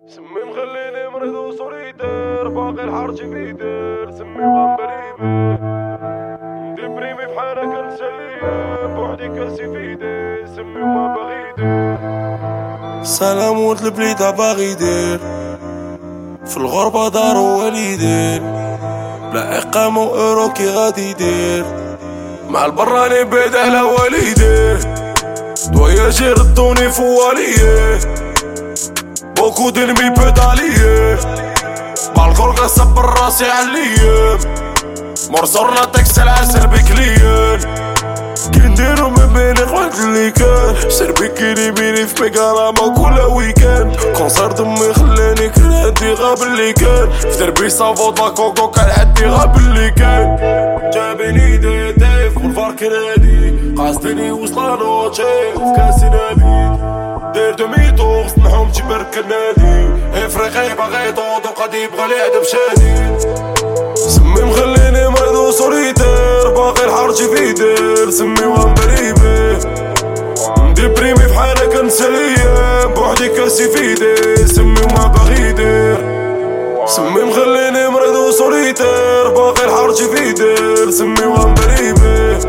سمي مخليني مريض وسوليتير، باقي الحرج في دير. سمي وغنبريبي ديبريمي بحالك كنسلية، بوحدي كاسي في دير. سمي وما باغي يدير. سلام ولد البليدة باغي يدير، في الغربة دارو والدين، بلا إقامة وإيرو كي غادي يدير، مع البراني بعيد على والديه. دوايا ردوني فواليه، بوكو دينمي بيداليه، بالغرقة صبر راسي عليا، مرسورنا تكسي العسل بكليان. كي نديرو من بين اخوات اللي كان شربي كيني بيني في ميكاراما كل ويكاند. كونسير دمي خلاني كنهدي غاب اللي كان، في دربي صافوطا كوكو كان عدي غاب اللي كان. جابني ديف والفار كنادي، قاصدني وصلا نوتشي في كاسي نادي. دير دميتو صنحهم تبرك النادي، افريقي باغي طوط وقادي يبغى العدب شديد. سمي مخليني مريض وسوليتير، باقي الحرج في دير. سمي وغنبريبي ديبريمي بحالك كنسلية، بوحدي كاسي في دير. سمي وما باغي يدير. سمي مخليني مريض وسوليتير، باقي الحرج في دير. سمي وغنبريبي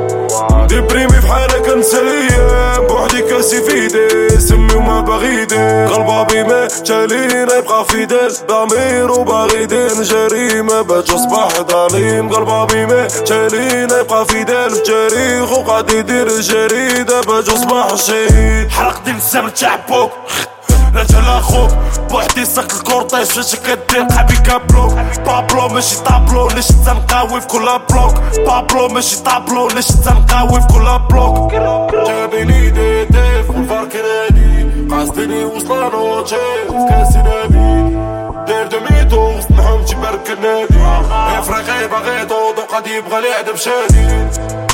ديبريمي بحالك كنسلية، بوحدي كاسي في دير. سمي وما باغي يدير. قلبابي ما جالينا يبقى فيدال، ضمير وباغي يدير جريمة باش اصبح ظليم. قلبابي ما جالينا يبقى فيدال، في جريخ وقاعد يدير جريدة باش اصبح شهيد. حرق دين السم تاع بوك رجل اخوك، بوحدي ساق الكورتيج فاش كدير قحبي كابلوك. بابلو ماشي طابلو، ليش تنقاوي في كل بلوك. بابلو ماشي طابلو، ليش تنقاوي في كل بلوك. جابني ديف والفار كنادي، قاصدني وصلا نوتشي في كاسي نادي. دير دميتو صنحهم تبرك النادي، افريقي باغي طوط وقادي يبغى العدب شديد.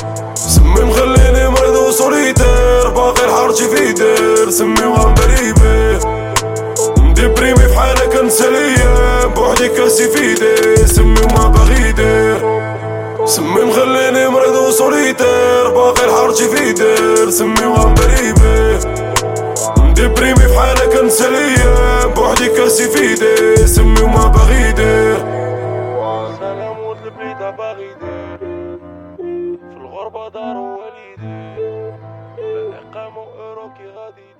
سمي مخليني مريض وسوليتير، باقي الحرج في دير. سمي وغنبريبي ديبريمي بحالك كنسلية، بوحدي كاسي في دير. سمي وما باغي يدير. سمي مخليني مريض وسوليتير، باقي الحرج في دير. سمي وغنبريبي ديبريمي بحالك كنسلية، بوحدي كاسي في دير. سمي وما باغي يدير. سلام ولد البليدة باغي يدير، في الغربة دارو والدين، لا إقامة وإيرو كي غادي يدير.